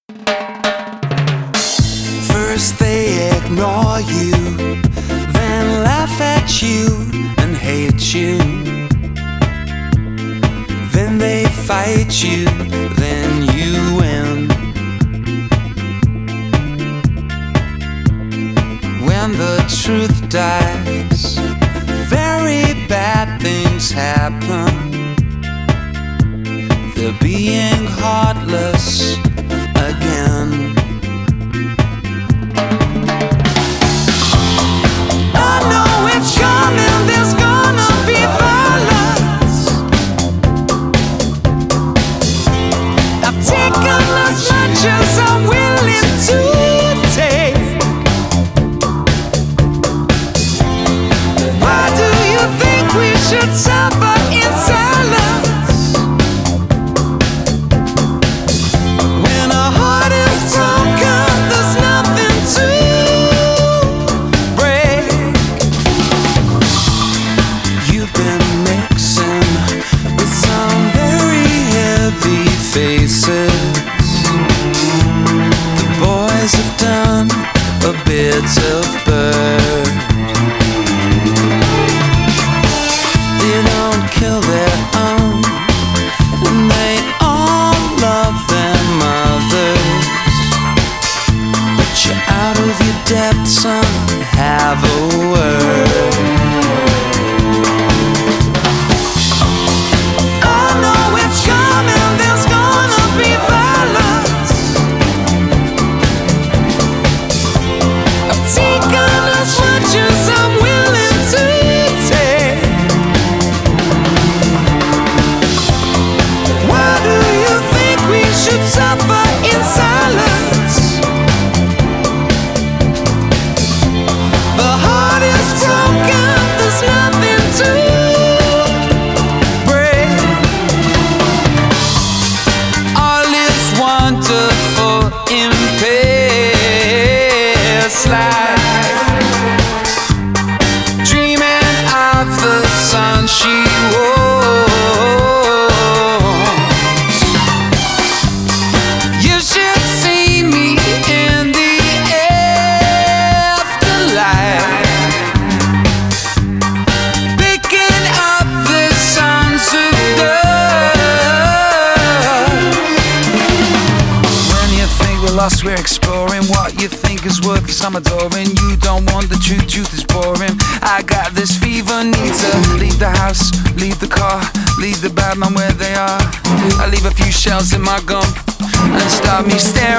First they ignore you, then laugh at you and hate you. Then they fight you, then you win. When the truth dies, very bad things happen. They're being heartless again. I know it's coming, there's gonna be violence. I've taken as much as I'm willing to take. Why do you think we should suffer in silence? When our heart is broken, there's nothing to break. You've been mixing with some very heavy faces. The boys have done a bit of bird. They don't kill their own, and they all love their mothers. But you're out of your depth, son, have a word. I know it's coming, there's gonna be violence. I've taken as much as I'm willing to take. Why do you think we should suffer in silence? The heart is broken, there's nothing to break. All is wonderful in past life. Dreaming of the sun she wore. You should see me in the afterlife, picking up the sons of love. When you think we're lost, we're exploring what you think is worth some adoring. You don't want the truth, truth is boring. I got this fever, need to leave the house, leave the car, leave the bad man where they are. I leave a few shells in my gum and start me staring